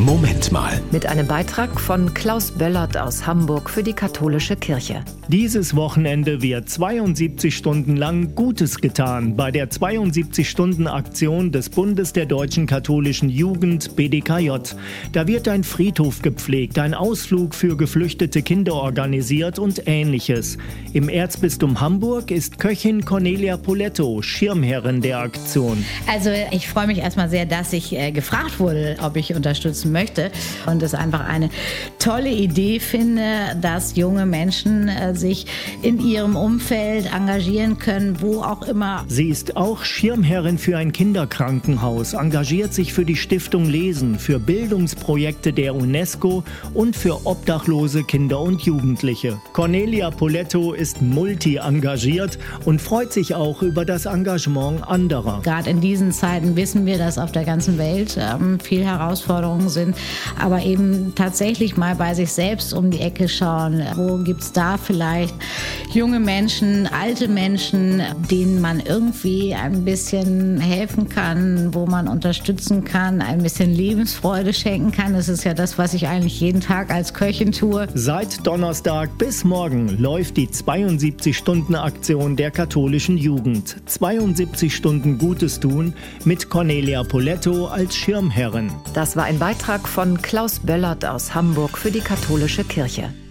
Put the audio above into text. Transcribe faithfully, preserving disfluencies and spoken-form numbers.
Moment mal. Mit einem Beitrag von Klaus Böllert aus Hamburg für die Katholische Kirche. Dieses Wochenende wird zweiundsiebzig Stunden lang Gutes getan bei der zweiundsiebzig-Stunden-Aktion des Bundes der Deutschen Katholischen Jugend B D K J. Da wird ein Friedhof gepflegt, ein Ausflug für geflüchtete Kinder organisiert und Ähnliches. Im Erzbistum Hamburg ist Köchin Cornelia Poletto Schirmherrin der Aktion. Also ich freue mich erstmal sehr, dass ich äh, gefragt wurde, ob ich unterstützen möchte und es einfach eine tolle Idee finde, dass junge Menschen äh, sich in ihrem Umfeld engagieren können, wo auch immer. Sie ist auch Schirmherrin für ein Kinderkrankenhaus, engagiert sich für die Stiftung Lesen, für Bildungsprojekte der UNESCO und für obdachlose Kinder und Jugendliche. Cornelia Poletto ist multi-engagiert und freut sich auch über das Engagement anderer. Gerade in diesen Zeiten wissen wir, dass auf der ganzen Welt ähm, viel Herausforderungen sind, aber eben tatsächlich mal bei sich selbst um die Ecke schauen. Wo gibt es da vielleicht junge Menschen, alte Menschen, denen man irgendwie ein bisschen helfen kann, wo man unterstützen kann, ein bisschen Lebensfreude schenken kann. Das ist ja das, was ich eigentlich jeden Tag als Köchin tue. Seit Donnerstag bis morgen läuft die zweiundsiebzig-Stunden-Aktion der katholischen Jugend. zweiundsiebzig Stunden Gutes tun mit Cornelia Poletto als Schirmherrin. Das war ein Beitrag von Klaus Böllert aus Hamburg für die Katholische Kirche.